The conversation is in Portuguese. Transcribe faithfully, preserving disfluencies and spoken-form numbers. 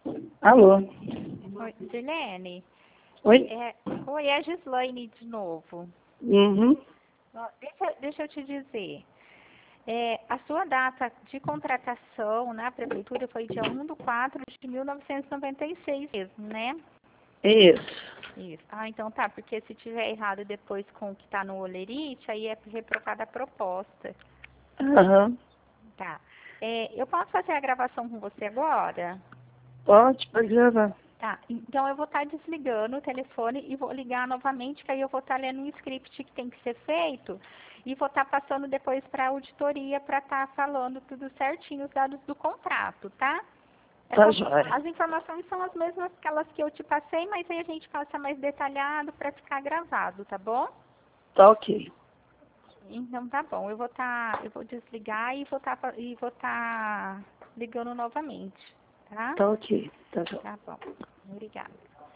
Alô? Oi, Silene? Oi? É, oi, é a Gislaine de novo. Uhum. Ó, Deixa, deixa eu te dizer. É, a sua data de contratação na prefeitura foi dia um de quatro de mil novecentos e noventa e seis mesmo, né? Isso. Isso. Ah, então tá, porque se tiver errado depois com o que tá no Olerite, aí é retrocada a proposta. Aham. Tá. É, eu posso fazer a gravação com você agora? Pode, pode gravar. Tá, então eu vou estar desligando o telefone e vou ligar novamente, que aí eu vou estar lendo um script que tem que ser feito e vou estar passando depois para a auditoria para estar falando tudo certinho, os dados do contrato, tá? Tá Essas, jóia. as informações são as mesmas que aquelas que eu te passei, mas aí a gente passa mais detalhado para ficar gravado, tá bom? Tá ok. Então tá bom, eu vou estar, eu vou desligar e vou estar e vou estar ligando novamente, tá? Tá ok. Tá jóia. Tá bom. Obrigada.